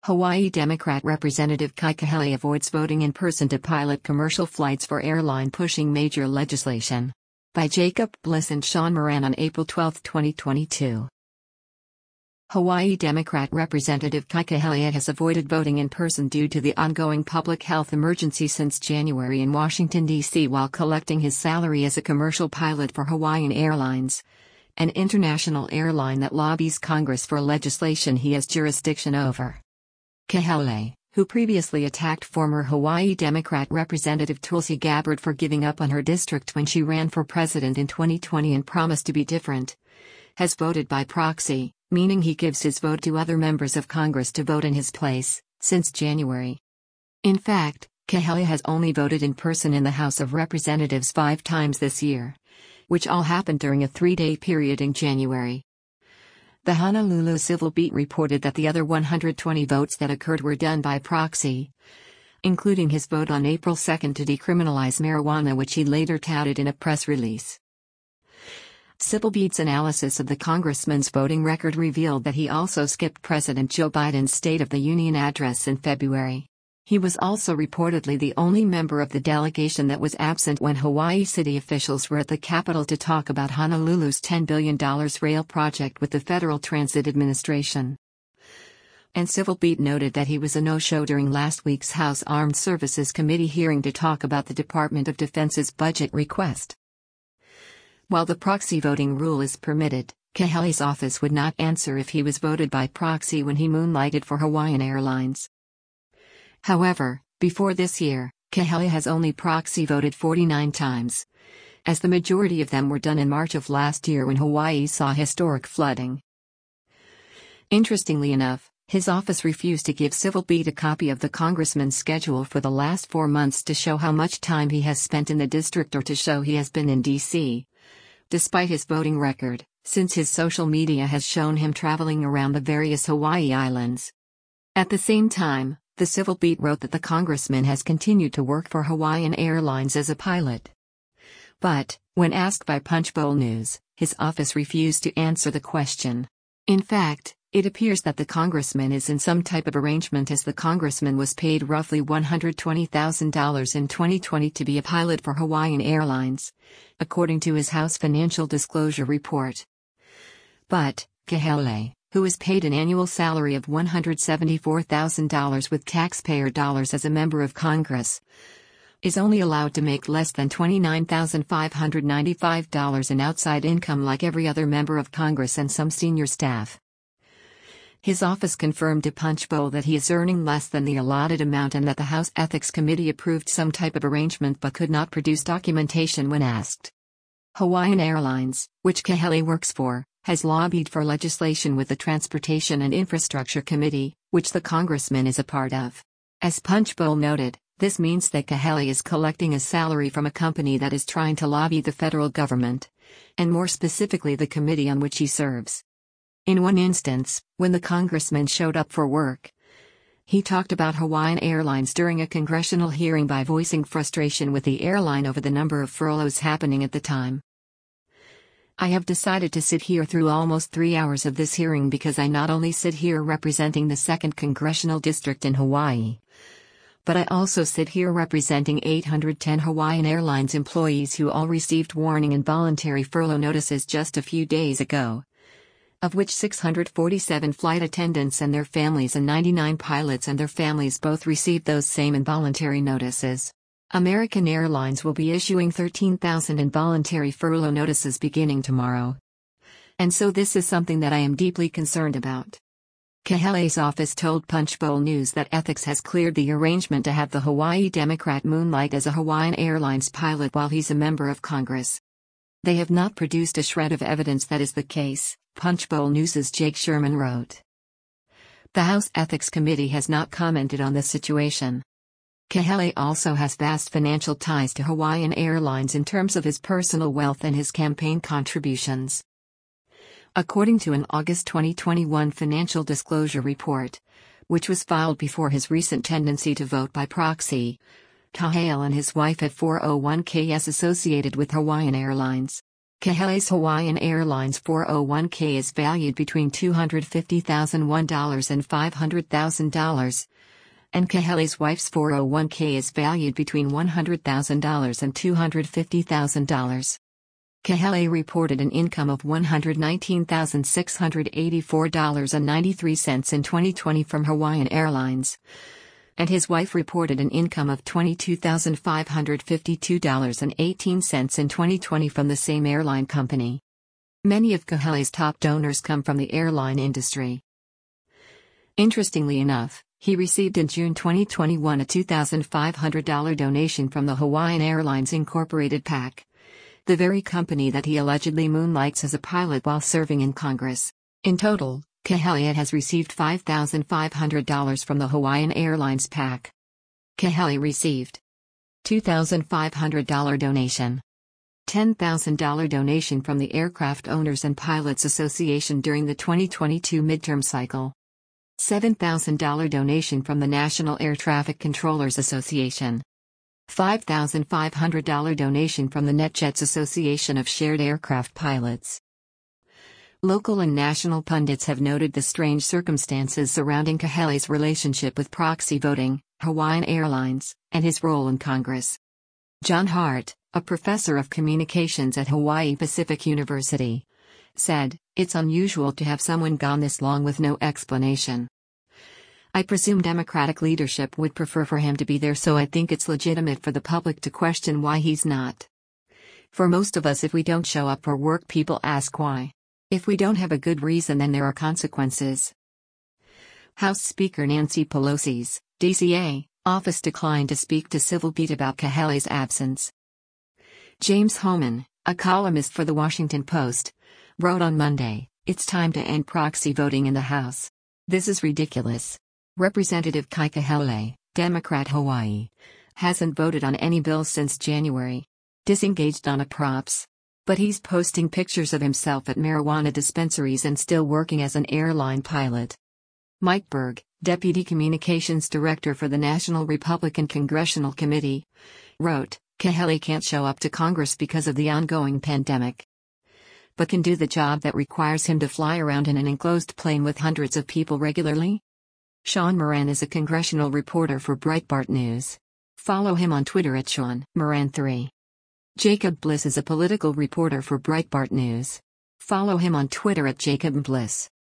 Hawaii Democrat Representative Kai Kahele avoids voting in person to pilot commercial flights for airline pushing major legislation. By Jacob Bliss and Sean Moran on April 12, 2022. Hawaii Democrat Representative Kai Kahele has avoided voting in person due to the ongoing public health emergency since January in Washington, D.C. while collecting his salary as a commercial pilot for Hawaiian Airlines, an international airline that lobbies Congress for legislation he has jurisdiction over. Kahele, who previously attacked former Hawaii Democrat Representative Tulsi Gabbard for giving up on her district when she ran for president in 2020 and promised to be different, has voted by proxy, meaning he gives his vote to other members of Congress to vote in his place, since January. In fact, Kahele has only voted in person in the House of Representatives 5 times this year, which all happened during a 3-day period in January. The Honolulu Civil Beat reported that the other 120 votes that occurred were done by proxy, including his vote on April 2 to decriminalize marijuana, which he later touted in a press release. Civil Beat's analysis of the congressman's voting record revealed that he also skipped President Joe Biden's State of the Union address in February. He was also reportedly the only member of the delegation that was absent when Hawaii city officials were at the Capitol to talk about Honolulu's $10 billion rail project with the Federal Transit Administration. And Civil Beat noted that he was a no-show during last week's House Armed Services Committee hearing to talk about the Department of Defense's budget request. While the proxy voting rule is permitted, Kahele's office would not answer if he was voted by proxy when he moonlighted for Hawaiian Airlines. However, before this year, Kahele has only proxy voted 49 times, as the majority of them were done in March of last year when Hawaii saw historic flooding. Interestingly enough, his office refused to give Civil Beat a copy of the congressman's schedule for the last 4 months to show how much time he has spent in the district or to show he has been in D.C., despite his voting record, since his social media has shown him traveling around the various Hawaii islands. At the same time, the Civil Beat wrote that the congressman has continued to work for Hawaiian Airlines as a pilot. But, when asked by Punchbowl News, his office refused to answer the question. In fact, it appears that the congressman is in some type of arrangement, as the congressman was paid roughly $120,000 in 2020 to be a pilot for Hawaiian Airlines, according to his House Financial Disclosure Report. But, Kahele, who is paid an annual salary of $174,000 with taxpayer dollars as a member of Congress, is only allowed to make less than $29,595 in outside income like every other member of Congress and some senior staff. His office confirmed to Punchbowl that he is earning less than the allotted amount and that the House Ethics Committee approved some type of arrangement but could not produce documentation when asked. Hawaiian Airlines, which Kahele works for, has lobbied for legislation with the Transportation and Infrastructure Committee, which the congressman is a part of. As Punchbowl noted, this means that Kahele is collecting a salary from a company that is trying to lobby the federal government, and more specifically the committee on which he serves. In one instance, when the congressman showed up for work, he talked about Hawaiian Airlines during a congressional hearing by voicing frustration with the airline over the number of furloughs happening at the time. I have decided to sit here through almost 3 hours of this hearing because I not only sit here representing the 2nd Congressional District in Hawaii, but I also sit here representing 810 Hawaiian Airlines employees who all received warning and voluntary furlough notices just a few days ago, of which 647 flight attendants and their families and 99 pilots and their families both received those same involuntary notices. American Airlines will be issuing 13,000 involuntary furlough notices beginning tomorrow. And so this is something that I am deeply concerned about. Kahele's office told Punchbowl News that Ethics has cleared the arrangement to have the Hawaii Democrat moonlight as a Hawaiian Airlines pilot while he's a member of Congress. They have not produced a shred of evidence that is the case, Punchbowl News's Jake Sherman wrote. The House Ethics Committee has not commented on this situation. Kahele also has vast financial ties to Hawaiian Airlines in terms of his personal wealth and his campaign contributions. According to an August 2021 financial disclosure report, which was filed before his recent tendency to vote by proxy, Kahele and his wife have 401ks associated with Hawaiian Airlines. Kahele's Hawaiian Airlines 401k is valued between $250,001 and $500,000, and Kahele's wife's 401k is valued between $100,000 and $250,000. Kahele reported an income of $119,684.93 in 2020 from Hawaiian Airlines, and his wife reported an income of $22,552.18 in 2020 from the same airline company. Many of Kahele's top donors come from the airline industry. Interestingly enough, he received in June 2021 a $2,500 donation from the Hawaiian Airlines Incorporated PAC, the very company that he allegedly moonlights as a pilot while serving in Congress. In total, Kahele has received $5,500 from the Hawaiian Airlines PAC. Kahele received $2,500 donation, $10,000 donation from the Aircraft Owners and Pilots Association during the 2022 midterm cycle, $7,000 donation from the National Air Traffic Controllers Association, $5,500 donation from the NetJets Association of Shared Aircraft Pilots. Local and national pundits have noted the strange circumstances surrounding Kahele's relationship with proxy voting, Hawaiian Airlines, and his role in Congress. John Hart, a professor of communications at Hawaii Pacific University, said, "It's unusual to have someone gone this long with no explanation. I presume Democratic leadership would prefer for him to be there, so I think it's legitimate for the public to question why he's not. For most of us, if we don't show up for work, people ask why. If we don't have a good reason, then there are consequences." House Speaker Nancy Pelosi's DCA office declined to speak to Civil Beat about Kahele's absence. James Hohmann, a columnist for The Washington Post, wrote on Monday, "It's time to end proxy voting in the House. This is ridiculous. Representative Kai Kahele, Democrat Hawaii, hasn't voted on any bills since January. Disengaged on a props. But he's posting pictures of himself at marijuana dispensaries and still working as an airline pilot." Mike Berg, Deputy Communications Director for the National Republican Congressional Committee, wrote, "Kahele can't show up to Congress because of the ongoing pandemic, but can do the job that requires him to fly around in an enclosed plane with hundreds of people regularly." Sean Moran is a congressional reporter for Breitbart News. Follow him on Twitter at Sean Moran 3. Jacob Bliss is a political reporter for Breitbart News. Follow him on Twitter at Jacob Bliss.